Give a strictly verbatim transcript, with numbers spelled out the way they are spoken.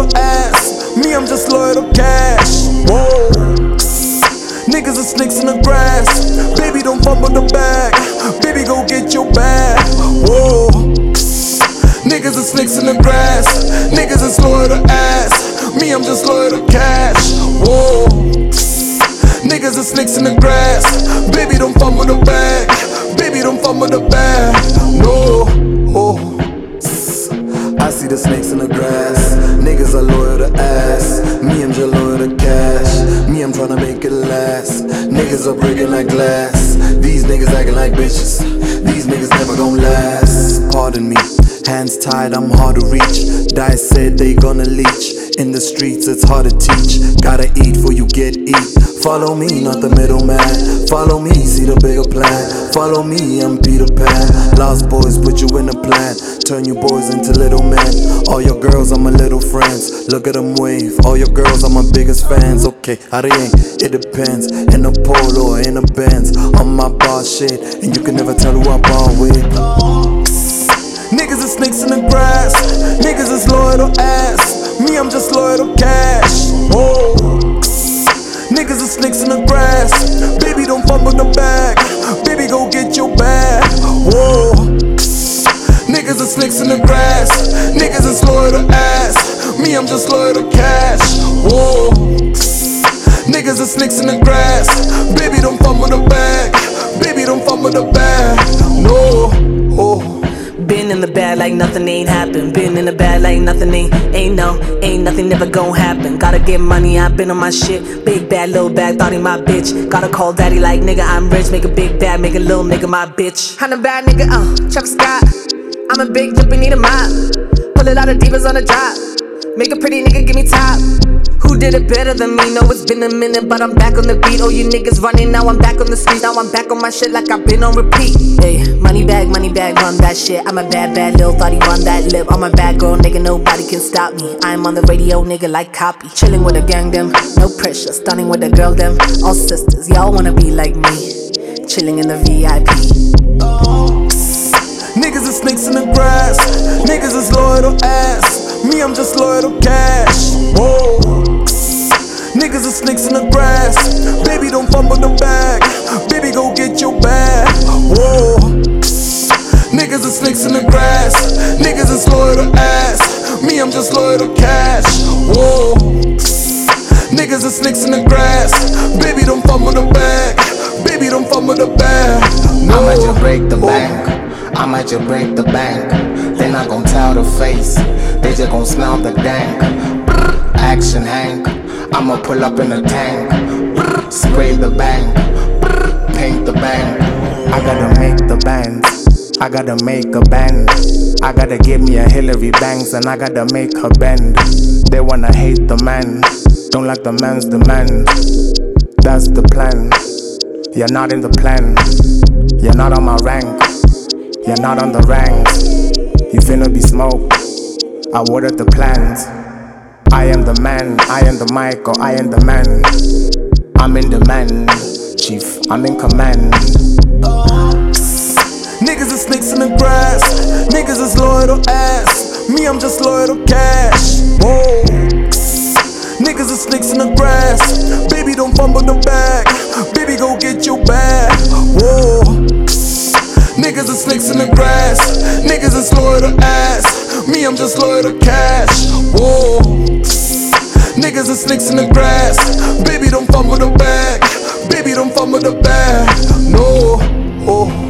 loyal to ass. Me, I'm just loyal to cash. Whoa. Niggas are snakes in the grass. Baby, don't fumble the bag. Baby, go get your bag. Whoa. Niggas are snakes in the grass. Niggas is loyal to ass. Me, I'm just loyal to cash. Whoa. Niggas are snakes in the grass. Baby, don't fumble the bag. Baby, don't fumble the bag. No. Oh. I see the snakes in the grass. Niggas are loyal to ass. Me, I'm just loyal to cash. Me, I'm tryna make it last. Niggas are breaking like glass. These niggas acting like bitches. These niggas never gon' last. Pardon me, hands tied, I'm hard to reach. Dice said they gonna leech. In the streets, it's hard to teach. Gotta eat before you get eat. Follow me, not the middleman. Follow me, see the bigger plan. Follow me, I'm Peter Pan. Lost boys, put you in a plan. Turn you boys into little men. All your girls are my little friends. Look at them wave. All your girls are my biggest fans. Okay, how they ain't, it depends. In a polo or in a Benz. On my bar shit, and you can never tell who I bar with. Niggas are snakes in the grass. Niggas is loyal to ass. Me, I'm just loyal to cash. Whoa. Niggas are snakes in the grass. Baby, don't fumble the bag. Baby, go get your bag. Whoa. Niggas are snakes in the grass. Niggas is loyal to ass. Me, I'm just loyal to cash. Whoa. Niggas are snakes in the grass. Baby, don't fumble the bag. Baby, don't fumble the bag. No. Oh. Been in the bad like nothing ain't happened. Been in the bad like nothing ain't, ain't no, ain't nothing never gon' happen. Gotta get money, I been on my shit. Big bad, little bad, thought he my bitch. Gotta call daddy like nigga, I'm rich. Make a big bad, make a little nigga my bitch. I'm a bad nigga, uh, Travis Scott. I'm a big jumpy, need a mop. Pull a lot of divas on the drop. Make a pretty nigga give me top. Who did it better than me? Know it's been a minute, but I'm back on the beat. Oh, you niggas running, now I'm back on the streets. Now I'm back on my shit like I've been on repeat. Hey, money bag, money bag, run that shit. I'm a bad, bad little thought he run that lip. I'm a bad girl, nigga, nobody can stop me. I'm on the radio, nigga, like copy. Chilling with a gang, them, no pressure. Stunning with a girl, them, all sisters. Y'all wanna be like me. Chilling in the V I P. Niggas are snakes in the grass. Niggas is loyal to ass. Me, I'm just loyal to cash. Whoa. Niggas are snakes in the grass. Baby, don't fumble the bag. Baby, go get your bag. Whoa. Niggas are snakes in the grass. Niggas is loyal to ass. Me, I'm just loyal to cash. Whoa. Niggas are snakes in the grass. Baby, don't fumble the bag. Baby, don't fumble the bag. No. I might just break the bank. I might just break the bank. They not gon' tell the face. They just gon' smell the dank. Action Hank. I'ma pull up in a tank. Spray the bank. Paint the bank. I gotta make the band. I gotta make a band. I gotta give me a Hillary Banks and I gotta make her bend. They wanna hate the man. Don't like the man's demand. That's the plan. You're not in the plan. You're not on my rank. You're not on the ranks. You finna be smoked. I watered the plants. I am the man, I am the mic, or I am the man. I'm in demand, chief, I'm in command. Niggas are snakes in the grass. Niggas is loyal to ass. Me, I'm just loyal to cash. Whoa. Niggas are snakes in the grass. Baby, don't fumble the bag. Baby, go get your bag. Whoa. Niggas are snakes in the grass. Niggas is loyal to ass. Me, I'm just loyal to cash. Whoa. Niggas are snakes in the grass. Baby, don't fumble the bag. Baby, don't fumble the bag. No. Oh.